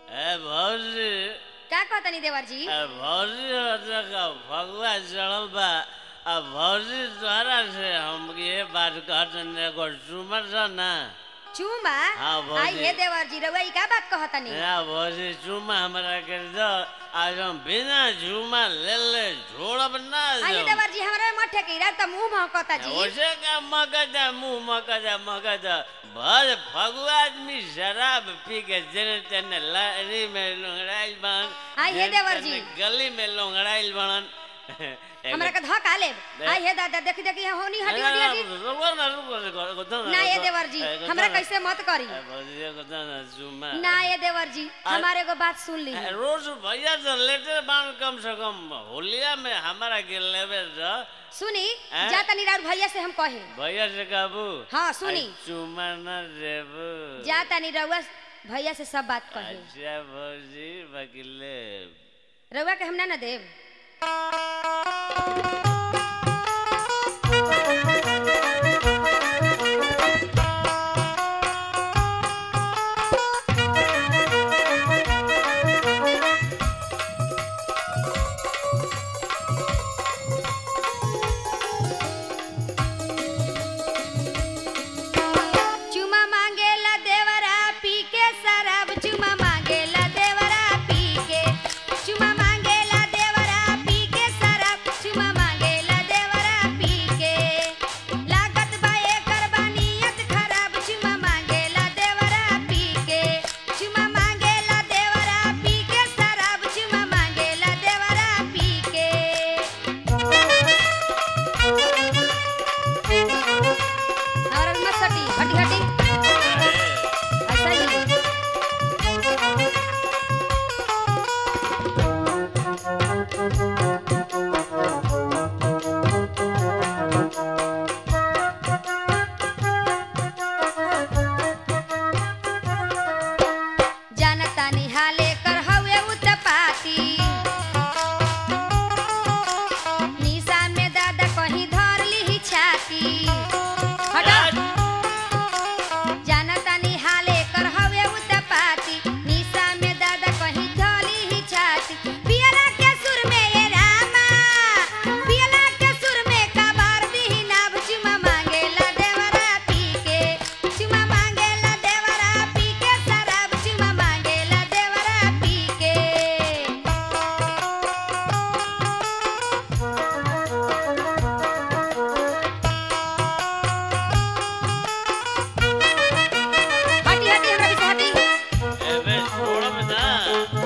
भौजी का कहतनी देवर जी? भौजी का भगवा चढ़ल बा। अब भौजी तोहरा से हम ये बात कहतनी एगो चुमर छ ना। चुमा? हाँ भौजी। आई हे देवर जी रउआ ई का बात कहतनी? भौजी चुमा हमरा के दो। आज हम बिना चुमा ले छोड़ब ना। आई हे देवर जी हमरा मत ठेकीरा त मुंह महकता जी। ओसे का महकता मुंह महकता भर फगुआ आदमी शराब पी के जने तने लारी में लोंगड़ाइल बन। आई हे देवर जी गली में लोंगड़ाइल बन। हमरा के धक्का लेब। आई हे दादा देखी देखी होनी हटी हटी ना ये देवर जी हमरा कैसे मत करी ना ये देवर जी हमारे को बात सुन ली। रोज भैया से लेटर बांध कम से कम होलिया में हमारा के लेवे सुनी जाता निरार भैया से हम कहे भैया से कहबू। हाँ सुनी चुमा न देबू जाता निरउआ भैया से सब बात कहे। अच्छा भौजी वकीले रउआ के हम ना देब। चुमा मांगेला देवरा पी के शराब चुमा मांगेला देवरा पी के चुमा मांगेला देवरा पी के शराब चुमा मांगेला देवरा पी के लागत बा एकर बा नियत खराब चुमा मांगेला देवरा पी के चुमा मांगेला देवरा पी के शराब चुमा मांगेला देवरा पी के। और मत सटी हटी हटी ऐसा ही जानता निहाले कर हवे उतपाती निशा में दादा कहीं धर ली छाती हटा जानता निहाले कर हवे उतपाती निशा में दादा कहीं धली ही छाती पियला के सुर में ये रामा पियला के सुर में कबार दी नाभ चुमा मांगेला देवरा पी के चुमा मांगेला देवरा पी के शराब चुमा मांगेला देवरा पी के। हटी हटी हमरा पीछे हटी एबे छोड़ब ना।